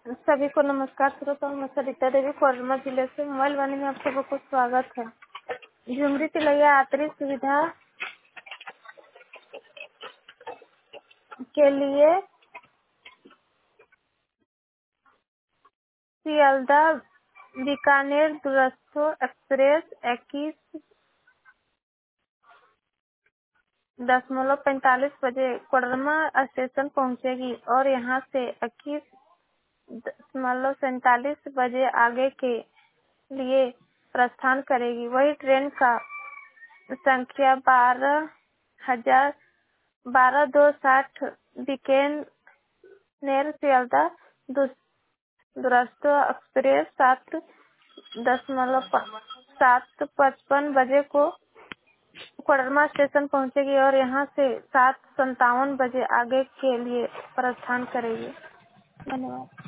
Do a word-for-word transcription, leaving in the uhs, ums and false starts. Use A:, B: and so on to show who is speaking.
A: सभी को नमस्कार। श्रोताओं, मैं सरिता देवी कोडरमा जिले से मोबाइल वाणी में आप सबको कुछ स्वागत है। झुमरी तिलैया यात्री सुविधा के लिए सियालदा बीकानेर दुरस्तो एक्सप्रेस इक्कीस दशमलव पैंतालीस बजे कोडरमा स्टेशन पहुंचेगी और यहां से इक्कीस दशमलव सैंतालीस बजे आगे के लिए प्रस्थान करेगी। वही ट्रेन का संख्या बारह हजार बारह दो साठ बीकानेर सियालदा दुरस्तो एक्सप्रेस सात दशमलव सात पचपन बजे को कोडरमा स्टेशन पहुंचेगी और यहां से सात संतावन बजे आगे के लिए प्रस्थान करेगी। धन्यवाद।